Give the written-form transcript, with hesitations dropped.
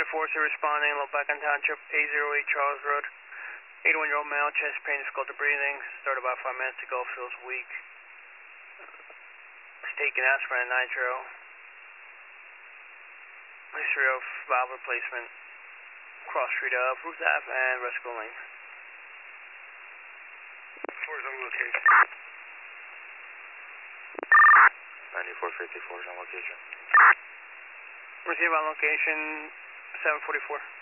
94, so responding, Lopakon Township, A08 Charles Road. 81-year-old male, chest pain, difficulty breathing. Started about 5 minutes ago, feels weak. He's taking aspirin and nitro. History of valve replacement. Cross street of Ruth Ave and Rescue Lane. 4 is on location. 9454 is on location. Receive on location 744.